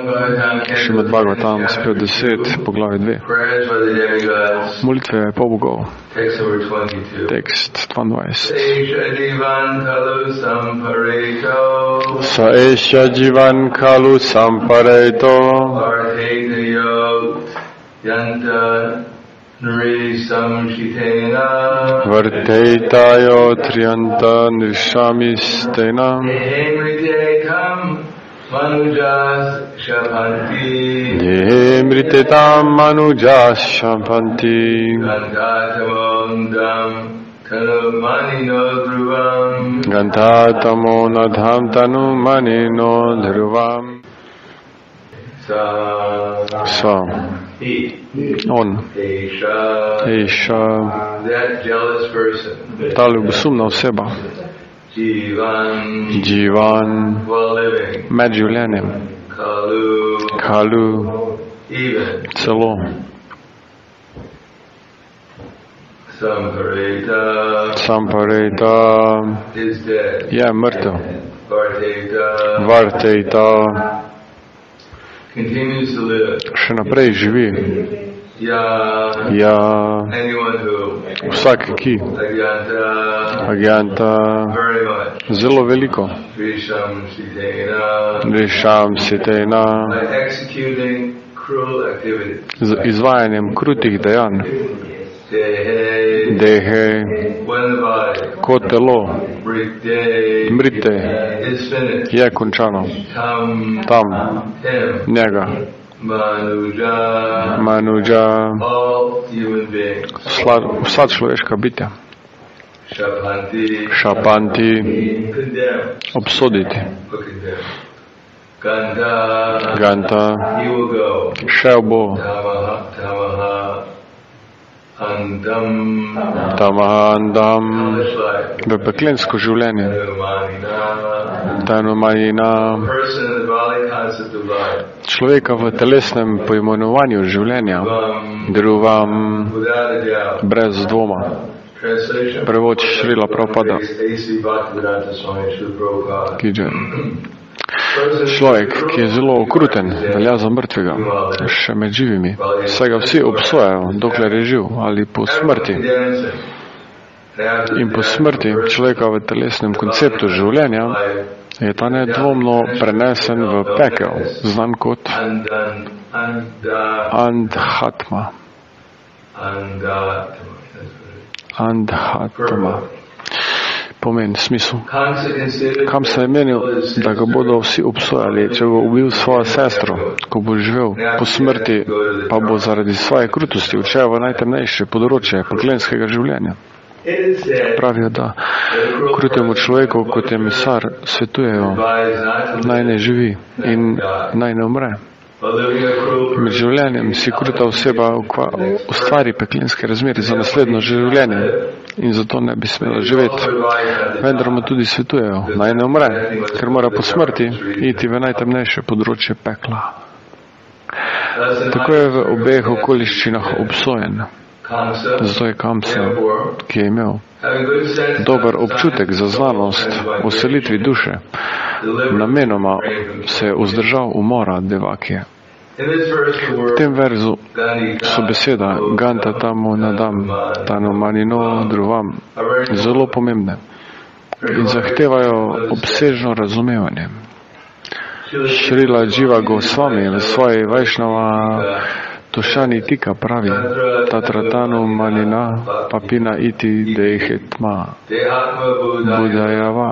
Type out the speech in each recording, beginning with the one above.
Šrimad Bhagavatam, spev 10, poglavje 2. Molitve polbogov. Tekst 22. Sa esha jivan kalu sampareto Varteitayo triyanta nishamistena Dehe mritetam manujas shapanti Ganthatamo nadham tanu manino dhruvam. Sa on, Esha, ta ljubosumna oseba, Jivan, med življenjem, Kalu, celo, Sampareta je mrtev, Varteita še naprej živi. Ja, vsak ki, Agyanta, zelo veliko, Vrisham Sitena, z izvajanjem krutih dejanj, Dehe, ko telo, Mrite, je končano, tam, njega, Manuja, vsa človeška bitja, Šapanti, obsoditi, Ganta, šel bo, Tamahandam, v peklensko življenje, Tanumanina, človeka v telesnem poimenovanju življenja, Dhruvam, brez dvoma. Prevod Šrila Prabhupada. Človek, ki je zelo okruten, velja za mrtvega, še med živimi, saj ga vsi obsojajo, dokler je živ, ali po smrti. In po smrti človeka v telesnem konceptu življenja je ta nedvomno prenesen v pekel, znan kot Andhatma. Andhatma. Pomen, smisel. Kam se je menil, da ga bodo vsi obsojali, če bo ubil svojo sestro, ko bo živel, po smrti pa bo zaradi svoje krutosti odšel v najtemnejše področje peklenskega življenja. Pravijo, da krutemu človeku, kot je misar, svetujejo, naj ne živi in naj ne umre. Med življenjem si kruta oseba ustvari peklenske razmere za naslednjo življenje in zato ne bi smela živeti. Vendar mu tudi svetujejo, naj ne umre, ker mora po smrti iti v najtemnejše področje pekla. Tako je v obeh okoliščinah obsojen. Zato je Kamsa, ki je imel dober občutek za znanost o selitvi duše, namenoma se je vzdržal umora Devakije. V tem verzu so beseda Ganta tamo nadam, tano manino druvam zelo pomembne in zahtevajo obsežno razumevanje. Šrila Dživa Gosvami v svoji Vajšnava Tošani Tika pravi, Tatratanu manina papina iti dehetma budajava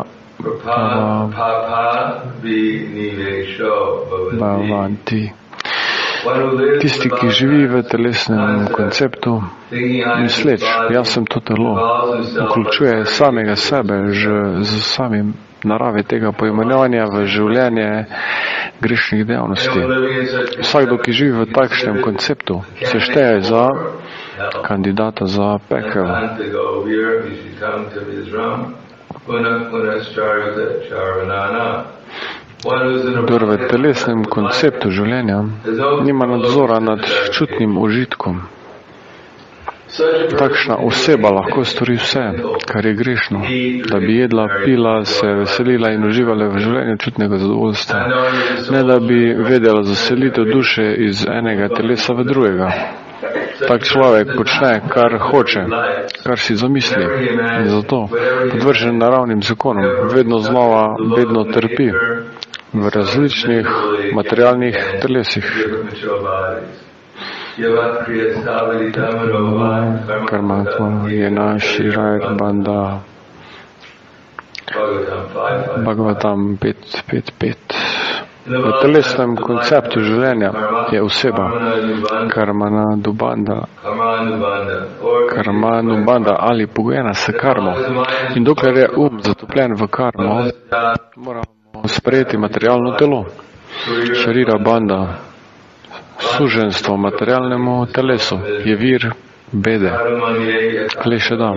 bhavanti. Tisti, ki živi v telesnem konceptu, misleč, jaz sem to telo, vključuje samega sebe z samim narave tega poimenovanja v življenje grešnih dejavnosti. Vsakdo, ki živi v takšnem konceptu, se šteje za kandidata za pekel. Kdor v telesnem konceptu življenja nima nadzora nad čutnim užitkom, Takšna oseba lahko stori vse, kar je grešno, da bi jedla, pila, se veselila in uživala v življenju čutnega zadovoljstva, ne da bi vedela zaselitev duše iz enega telesa v drugega. Tak človek počne, kar hoče, kar si zamisli in zato, podvržen naravnim zakonom, vedno znova, vedno trpi v različnih materialnih telesih. Karmatma je naši raj banda. Bhagavatam 5.5.5. V telesnem konceptu življenja je oseba karmanubanda ali pogojena s karmo. In dokler je zatopljen v karmo, moramo sprejeti materialno telo. Šarira banda, suženstvo materialnemu telesu, je vir bede. Klešedam.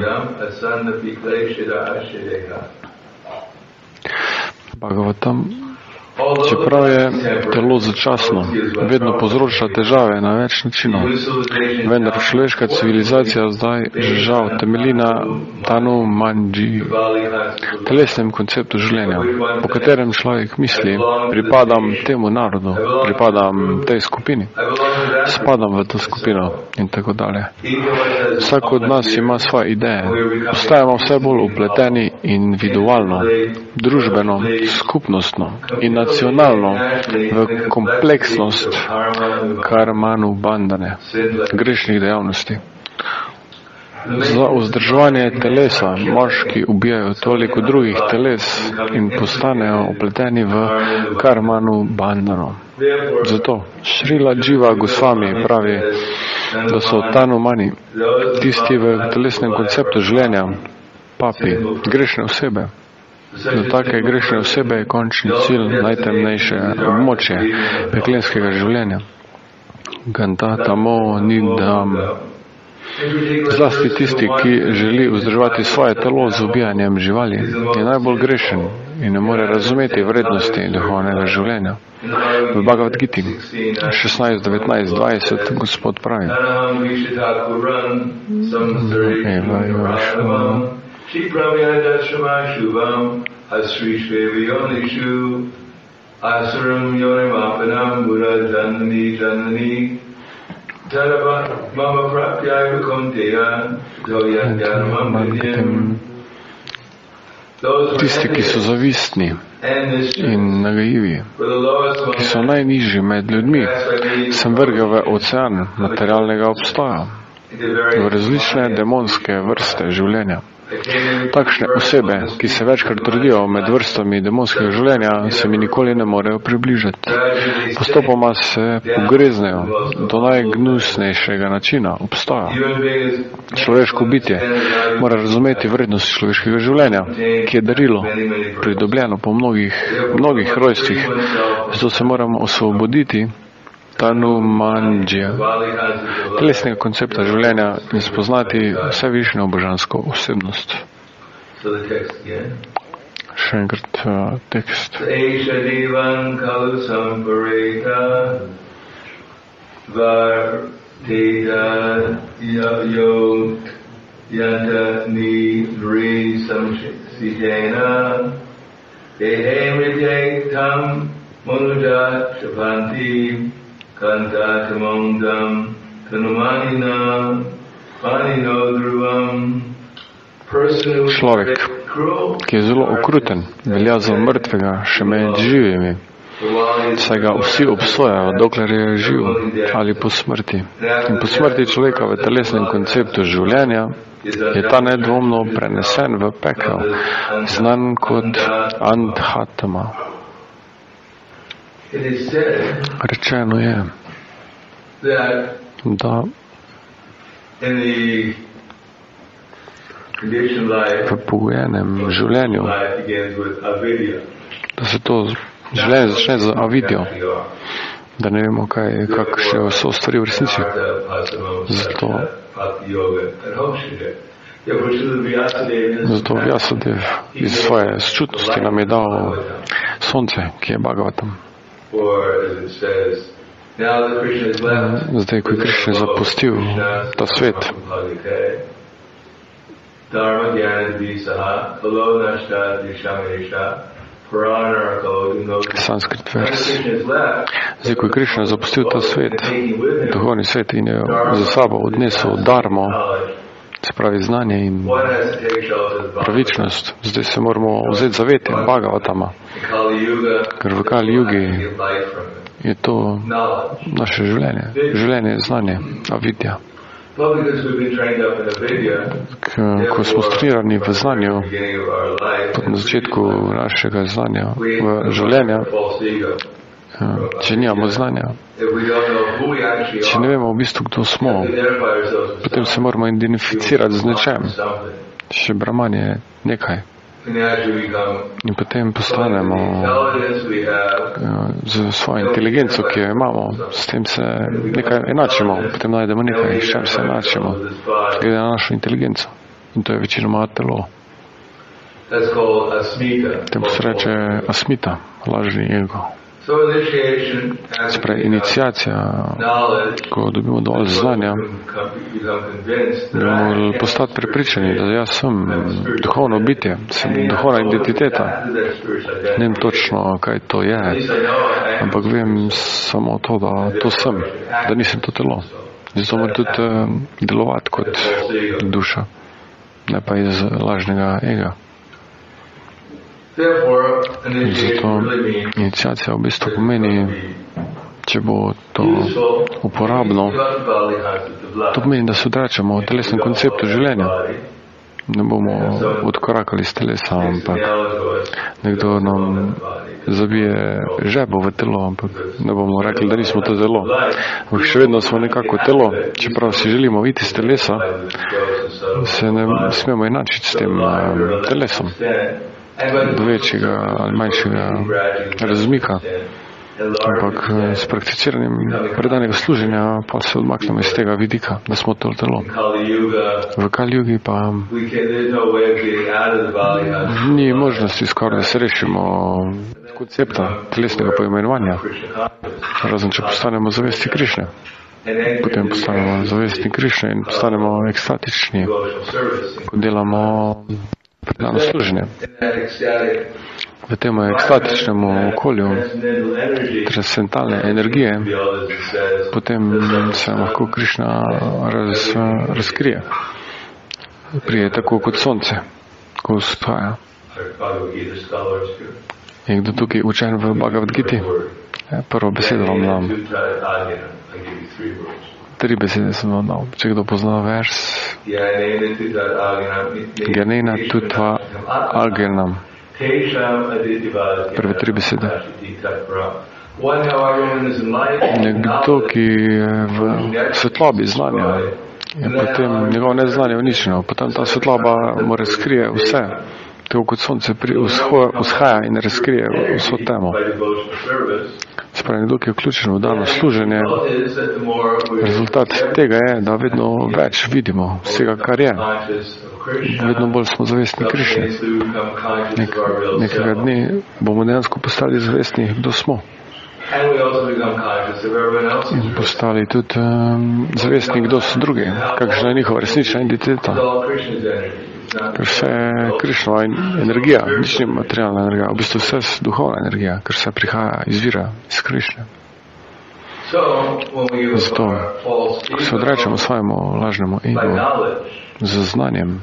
Bhagavatam. Čeprav je telo začasno, vedno povzroča težave na več načinov. Vendar človeška civilizacija zdaj žal temelji na tanu manji, telesnem konceptu življenja, po katerem človek misli, pripadam temu narodu, pripadam tej skupini, spadam v to skupino in tako dalje. Vsak od nas ima svoje ideje. Postajamo vse bolj upleteni individualno, družbeno, skupnostno in nacionalno v kompleksnost karmanu bandane, grešnih dejavnosti. Za vzdrževanje telesa moški ubijajo toliko drugih teles in postanejo upleteni v karmanu bandano. Zato Šrila Dživa Gosvami pravi, da so tanumani, tisti v telesnem konceptu življenja, papi, grešne osebe. Za take grešne osebe je končni cilj najtemnejše območje peklenskega življenja. Ganta tamo nidam. Zlasti tisti, ki želi vzdrževati svoje telo z ubijanjem živali, je najbolj grešen in ne more razumeti vrednosti duhovnega življenja. V Bhagavad Giti 16, 19, 20 Gospod pravi: Tisti, ki so zavistni in nagajivi, ki so najnižji med ljudmi, sem vrgel v ocean materialnega obstoja, v različne demonske vrste življenja. Takšne osebe, ki se večkrat trdijo med vrstami demonskega življenja, se mi nikoli ne morejo približati. Postopoma se pogreznejo do najgnusnejšega načina obstoja. Človeško bitje mora razumeti vrednost človeškega življenja, ki je darilo, pridobljeno po mnogih rojstvih. Zato se moramo osvoboditi tanumanjija, telesnega koncepta življenja in spoznati vse višnjo božansko osebnost. Še enkrat tekst. Človek, ki je zelo okruten, velja za mrtvega še med živimi, saj ga vsi obsojajo, dokler je živ ali po smrti. In po smrti človeka v telesnem konceptu življenja je ta nedvomno prenesen v pekel, znan kot Andhatama. Rečeno je, da v pogojenem življenju, da se to življenje začne z avidjo, da ne vemo, kakšne so stvari v resnici. Zato Vyasadev iz svoje sčutnosti nam je dal sonce, ki je Bhagavatam. Zdaj, ko je Krišna zapustil ta svet, sanskrit vers. Zdaj, ko je Krišna zapustil ta svet, duhovni svet, in je za sabo odnesel dharmo, se pravi znanje in pravičnost, zdaj se moramo vzeti zavete Bhagavatama, ker v Kali Jugi je to naše življenje je znanje, avidja. Ko smo trenirani v znanju, na začetku našega znanja, v življenja, če nimamo znanja, če ne vemo v bistvu, kdo smo, potem se moramo identificirati z nečem. Še Brahman je nekaj. In potem postanemo z svojo inteligenco, ki jo imamo, s tem se nekaj enačimo, potem najdemo nekaj, s čem se enačimo, glede na našo inteligenco. In to je večinoma telo. Temu se reče asmita, lažni ego. Sprej, iniciacija, ko dobimo dovolj znanja, bomo postati prepričani, da jaz sem duhovno bitje, sem duhovna identiteta. Ne vem točno, kaj to je, ampak vem samo to, da to sem, da nisem to telo. Zato moram tudi delovati kot duša, ne pa iz lažnega ega. Zato iniciacija v bistvu pomeni, če bo to uporabno, to pomeni, da se odrečemo v telesnem konceptu življenja. Ne bomo odkorakali iz telesa, ampak nekdo nam zabije žebo v telo, ampak ne bomo rekli, da nismo to telo. Ampak še vedno smo nekako telo, čeprav si želimo iti iz telesa, se ne smemo enačiti s tem telesom. Do večjega ali manjšega razmika, ampak s prakticiranjem predanega služenja pa se odmaknemo iz tega vidika, da smo to telo. V Kali Jugi pa ni možnosti skoraj, da se rešimo koncepta telesnega poimenovanja, razen če postanemo zavesti Krišne. Potem postanemo zavesti Krišne in postanemo ekstatični, ko delamo predano služenje. V tem ekstatičnemu okolju transcendentalne energije potem se lahko Krišna razkrije. Prije tako kot sonce, ko vzhaja. Je kdo tukaj učen v Bhagavad Giti? Prvo besedo vam dam. 3 besede sem vam dal. Če kdo pozna vers, Gyanena tutva algenam. Prve 3 besede. Nekdo, ki je v svetlobi znanja, je potem njegovo neznanje uničeno. Potem ta svetloba mu razkrije vse. Tako kot sonce vzhaja in razkrije vso temo. Spravi, nekdo, ki je vključen v dano služenje, rezultat tega je, da vedno več vidimo vsega, kar je. Vedno bolj smo zavestni Krišne. Nekega dne bomo dejansko postali zavestni, kdo smo. In postali tudi zavestni, kdo so drugi, kakšna je njihova resnična identiteta. Ker vse je Krišnova energija, nič ni materialna energija, v bistvu vse je duhovna energija, ker vse prihaja, izvira iz Krišne. Zato, ko se odrečemo svojemu lažnemu ego z znanjem,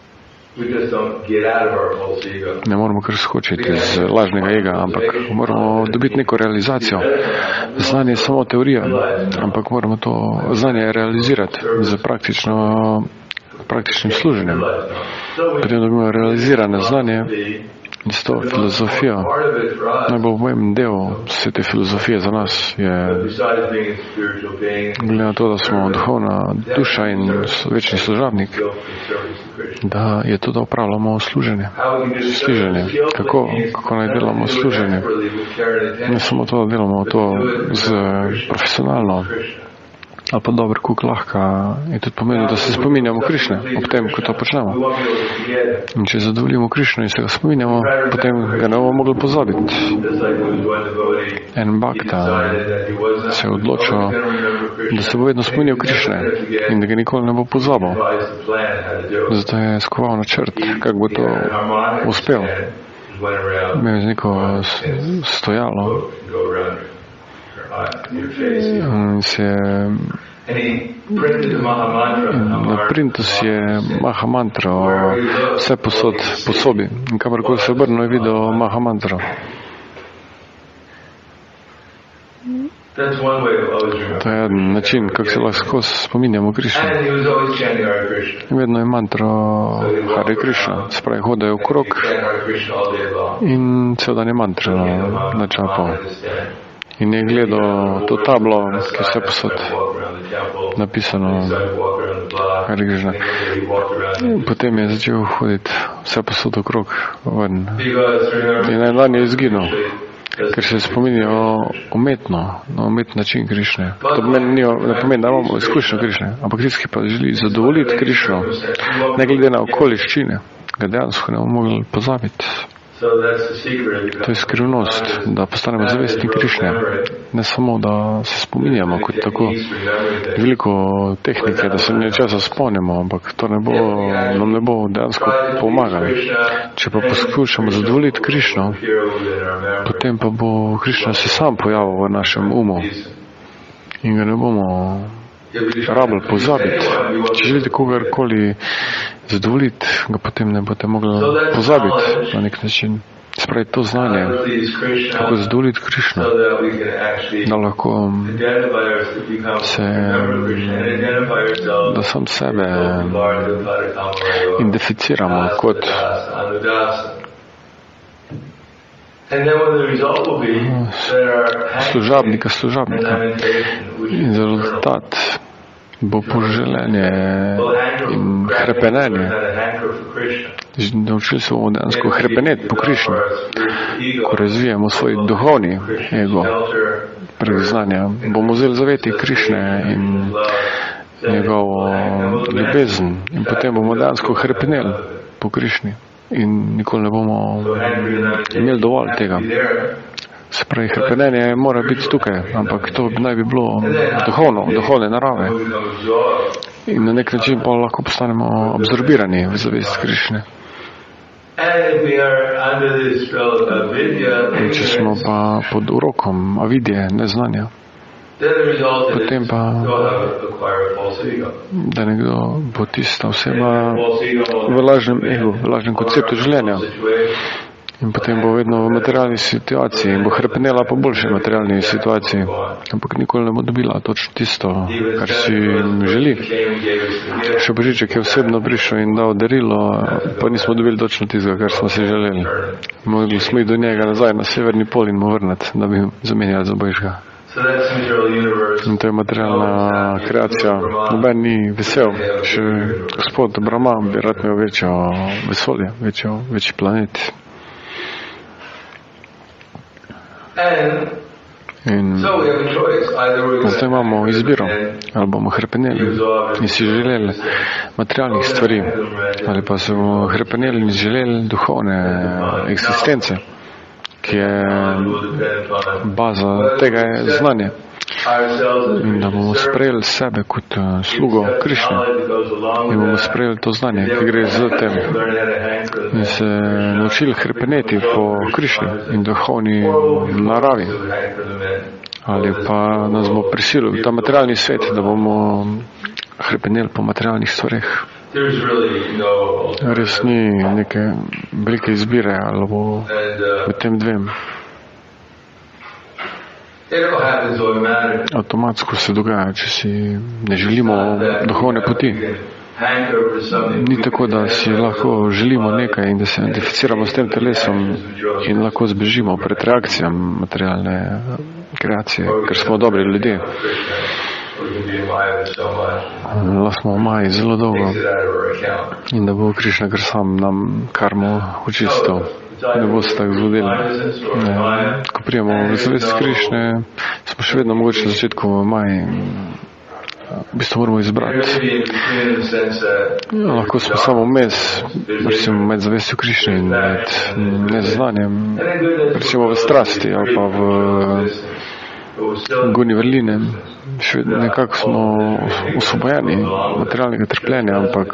ne moramo kar skočiti iz lažnega ega, ampak moramo dobiti neko realizacijo. Znanje je samo teorija, ampak moramo to znanje realizirati z praktičnim služenjem. Potem dobimo realizirane znanje s to filozofijo. Najbolj pomemben del vse te filozofije za nas je, glede na to, da smo duhovna duša in večni služabnik, da je to, da upravljamo služenje. Kako naj delamo služenje? Ne samo to, da delamo to profesionalno, ali pa dober kuk lahka, je tudi pomeni, da se spominjamo Krišne ob tem, ko to počnemo. In če zadovoljimo Krišno in se ga spominjamo, potem ga ne bomo mogli pozabiti. En bhakta se je odločil, da se bo vedno spominjal Krišne in da ga nikoli ne bo pozabil. Zato je skoval načrt, kako bo to uspel. Imel je neko stojalo in se je na printu si je Maha Mantra vse posod po sobi. In kamorkoli se obrnil, je videl Maha Mantra. To je način, kako se lahko spominjamo Krišne. Vedno je mantra Hare Krišna, se pravi, hodajo okrog in cel dan je mantra načapal. In je gledal to tablo, ki je vse posod napisano Hare Krišna. Potem je začel hoditi vse posod okrog ven. In en dan je izginil, ker se spominjajo umetno, na umetni način Krišne. To ne pomeni, da imamo izkušnjo Krišne, ampak tisti, ki pa želi zadovoljiti Krišno, ne glede na okoliščine, ga dejansko ne bomo mogli pozabiti. To je skrivnost, da postanemo zavestni Krišne. Ne samo, da se spominjamo kot tako veliko tehnike, da se nečesa spomnimo, ampak to nam ne bo dejansko pomagalo. Če pa poskušamo zadovoljiti Krišno, potem pa bo Krišna se sam pojavil v našem umu in ga ne bomo rabili pozabiti. Če želite kogarkoli zadovoljiti, ga potem ne boste mogli pozabiti na nek način. Spravi to znanje, kako zadovoljiti Krišno, da lahko da sam sebe identificiramo kot služabnika. In za rezultat bo poželenje in hrepenenje. Naučili se bomo dejansko hrepeneti po Krišni, ko razvijamo svoj duhovni ego prek znanja. Bomo vzeli zaveti Krišne in njegovo ljubezen in potem bomo dejansko hrepeneli po Krišni in nikoli ne bomo imeli dovolj tega. Se pravi, hrepenenje mora biti tukaj, ampak to naj bi bilo duhovne narave. In na nek način pa lahko postanemo absorbirani v zavest Krišne. In če smo pa pod urokom avidje, neznanja, potem pa, da nekdo bo tista oseba v lažnem egu, v lažnem konceptu življenja. In potem bo vedno v materialni situaciji in bo hrepenela po boljši materialni situaciji, ampak nikoli ne bo dobila točno tisto, kar si želi. Še Božiček je osebno prišel in dal darilo, pa nismo dobili točno tistega, kar smo si želeli. Mogli smo iti do njega nazaj na severni pol in mu vrniti, da bi zamenjali za Božga. In to je materialna kreacija. Noben ni vesel. Še gospod Brahma bi rad imel večjo vesolje, večji planet. In zato imamo izbiro, ali bomo hrepeneli in si želeli materialnih stvari, ali pa se bomo hrepeneli in želeli duhovne eksistence, ki je baza tega je znanje. In da bomo sprejeli sebe kot slugo Krišne in bomo sprejeli to znanje, ki gre za tem in se naučili hrepeneti po Krišni in duhovni naravi. Ali pa nas bo prisilil v ta materialni svet, da bomo hrepeneli po materialnih stvareh. Res ni neke velike izbire ali bo med tem dvem. Avtomatsko se dogaja, če si ne želimo duhovne poti. Ni tako, da si lahko želimo nekaj in da se identificiramo s tem telesom in lahko zbežimo pred reakcijami materialne kreacije, ker smo dobri ljudje. Lahko smo v maji zelo dolgo in da bo Krišna kar sam nam karmo očistil. Ne bo se tako zgodilo. Ko prijemo v zavest Krišne, smo še vedno mogoče na začetku v maji. V bistvu moramo izbrati. Lahko smo samo vmes, recimo med zavestjo Krišne in med neznanjem, recimo v strasti ali pa goni vrline. Še nekako smo osvobojeni materialnega trpljenja, ampak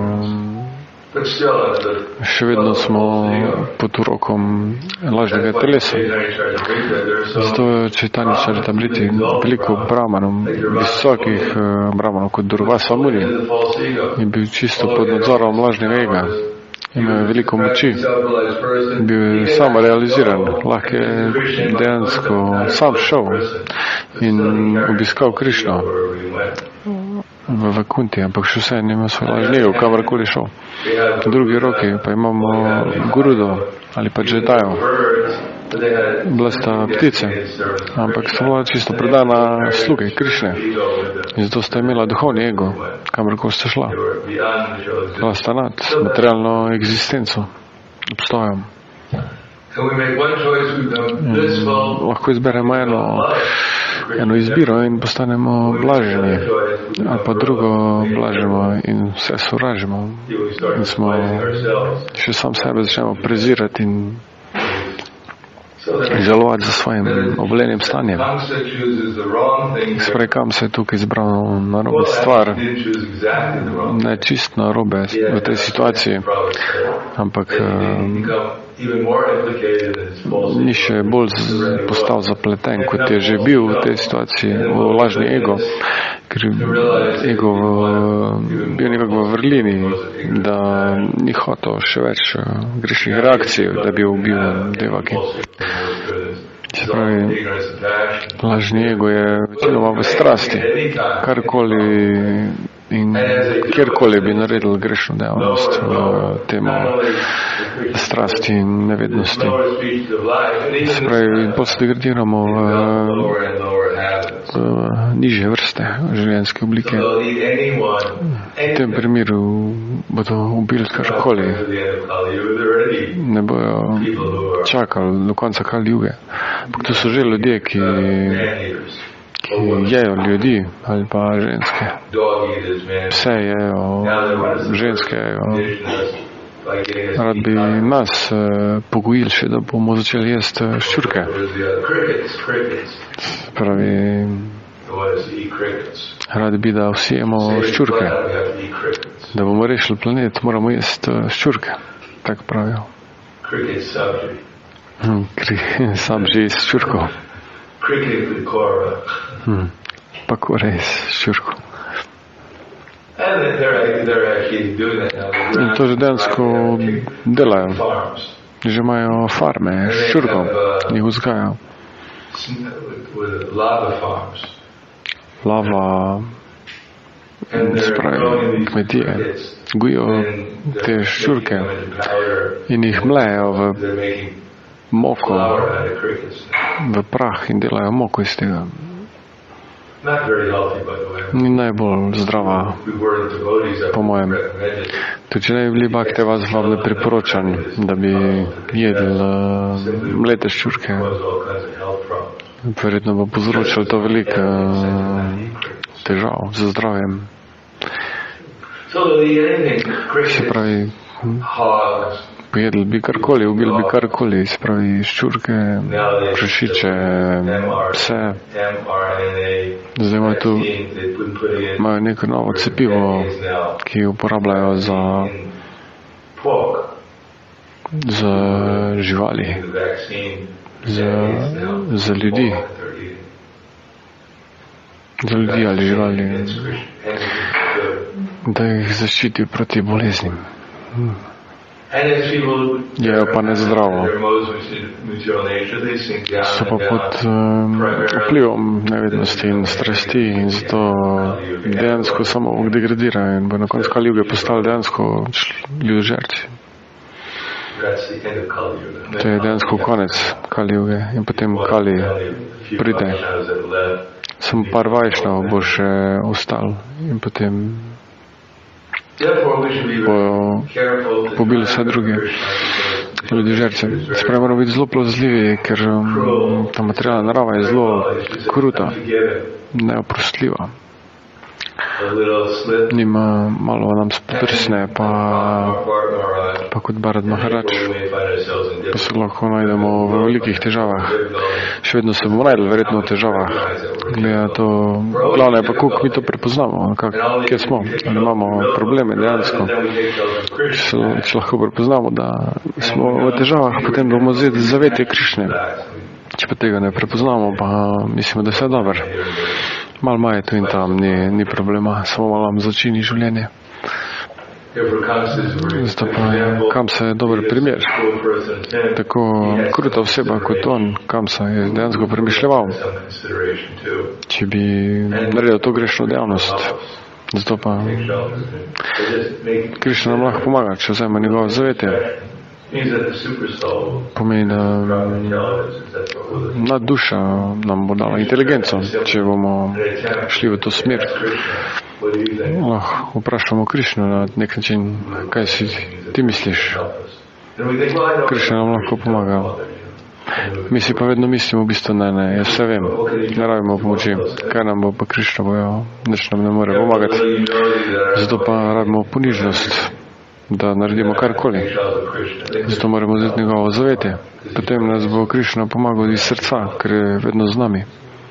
še vedno smo pod urokom lažnega telesa. Zato je Čaitanja Čaritamriti veliko brahmanov, visokih brahmanov kot Durvasa Muni je bil čisto pod nadzorom lažnega ega. Ima veliko moči, bil je samo realiziran, lahko je dejansko sam šel in obiskal Krišno v Vakunti, ampak še vse nima svoj lažnega, kamorkoli šel. V drugi roki pa imamo Gurudo ali pa Džedajo. Bila sta ptice, ampak sta bila čisto predana sluge Krišne. In zato sta imela duhovni ego, kamorkoli sta šla. Bila sta nad materialno egzistenco, obstojem. Lahko izberemo eno izbiro in postanemo blaženi, ali pa drugo blažimo in vse sovražimo. In smo še sam sebe začnemo prezirati in žalovati za svojim obolenjem stanjem. Sprej kam se je tukaj izbral narobe stvar, ne čist narobe v tej situaciji, ampak ni še bolj postal zapleten, kot je že bil v tej situaciji, v lažni ego, ker ego bil nekako v vrlini, da ni hotel še več grešnih reakcij, da bi ubil Devaki. Se pravi, lažni ego je večinoma v strasti, karkoli in kjerkoli bi naredil grešno dejavnost v temo strasti in nevednosti. Se pravi, potem degradiramo v nižje vrste življenjske oblike. V tem primeru bodo ubili karkoli. Ne bojo čakali do konca Kali Juge. To so že ljudje, ki jejo ljudi ali pa ženske. Pse jejo, ženske jejo. Rad bi nas pogojili še, da bomo začeli jesti ščurke. Pravi, rad bi, da vsi jemo ščurke. Da bomo rešili planet, moramo jesti ščurke. Tako pravijo. Sabži iz ščurkov. Pa kore iz ščurkov. In to že dejansko delajo. Že imajo farme ščurkov, jih vzgajajo. Lava, spravi, kmetije, gojijo te ščurke in jih mlejo v moko, v prah in delajo moko iz tega. Ni najbolj zdrava, po mojem. Tudi če ne bi bili bakte, vas vam ne priporočam, da bi jedli mlete ščurke. Verjetno bo povzročilo to veliko težav za zdravjem. Se pravi, pojedli bi karkoli, ubili bi karkoli, se pravi ščurke, prašiče, pse. Zdaj imajo neko novo cepivo, ki uporabljajo za živali, za ljudi. Za ljudi ali živali, da jih zaščiti proti boleznim. Je pa nezdravo. So pa pod vplivom nevednosti in strasti in zato dejansko samo degradirajo in bo na koncu Kali Juge postali dejansko ljudožerci. To je dejansko konec Kali Juge in potem Kali pride. Samo par vajšnov bo še ostal in potem bojo pobili vse druge ljudi žerce. Spravi moramo biti zelo plazljivi, ker ta materialna narava je zelo kruta, neoprostljiva. Nima malo nam spodrsne, pa kot Bharat Maharaj, pa se lahko najdemo v velikih težavah. Še vedno se bomo najdeli verjetno v težavah. Gleda to, glavno je pa, koliko mi to prepoznamo, kje smo, ali imamo probleme dejansko. Če lahko prepoznamo, da smo v težavah, potem bomo zavetje Krišne. Če pa tega ne prepoznamo, pa mislimo, da je vse dobro. Malo maje tu in tam, ni problema, samo malo vam začini življenje. Zato pa Kamsa je dober primer. Tako kruta oseba kot on, Kamsa je dejansko premišljeval, če bi naredil to grešno dejavnost. Zato pa Krišna nam lahko pomaga, če vzajemo njegovo zavetje. Pomeni, da nad duša nam bo dala inteligenco, če bomo šli v to smer. Lahko vprašamo Krišno na nek način, kaj si ti misliš. Krišna nam lahko pomaga. Mi si pa vedno mislimo v bistvu, ne, jaz vse vem, ne rabimo pomoči. Kaj nam bo pa Krišna bojo, nič nam ne more pomagati. Zato pa rabimo ponižnost, da naredimo karkoli. Zato moramo vzeti njegovo zavetje. Potem nas bo Krišna pomagal iz srca, ker je vedno z nami.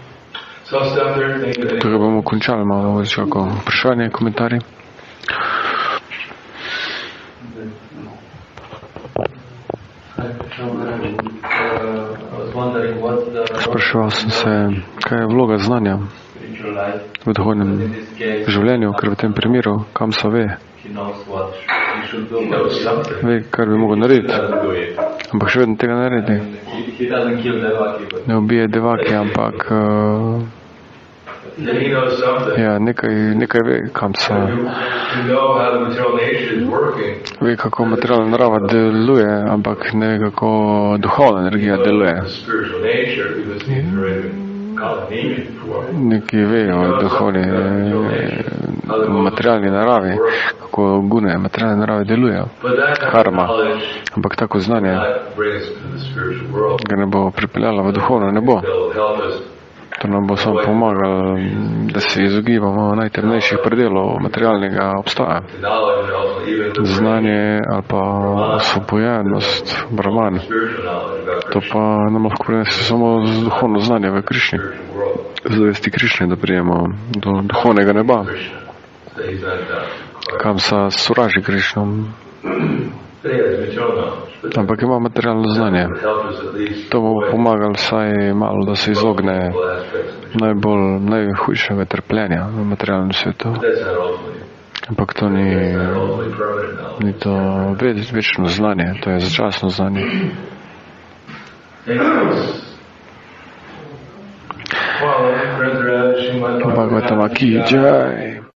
Tukaj bomo končali, malo več kako vprašanje, komentarji. Spraševal sem se, kaj je vloga znanja v duhovnem življenju, ker v tem primeru Kamsa ve, kar bi mogel narediti, ampak še vedno tega naredi. Ne ubije Devaki, ampak nekaj ve Kamsa. Ve, kako materialna narava deluje, ampak ne ve, kako duhovna energija deluje. Neki ve o duhovni materialni naravi, kako gune materialne narave delujejo, karma, ampak tako znanje ga ne bo pripeljalo v duhovno nebo. To nam bo samo pomagalo, da se izogibamo najtemnejših predelov materialnega obstoja. Znanje ali pa osvobojenost, brahman, to pa nam lahko prinese samo duhovno znanje v Krišni. Zavesti Krišne, da prijemo do duhovnega neba. Kamsa sovraži Krišnom, ampak ima materialno znanje. To mu bo pomagalo vsaj malo, da se izogne najhujšega trpljenja v materialnem svetu. Ampak to ni to večno znanje, to je začasno znanje. Bhagavatam ki jai.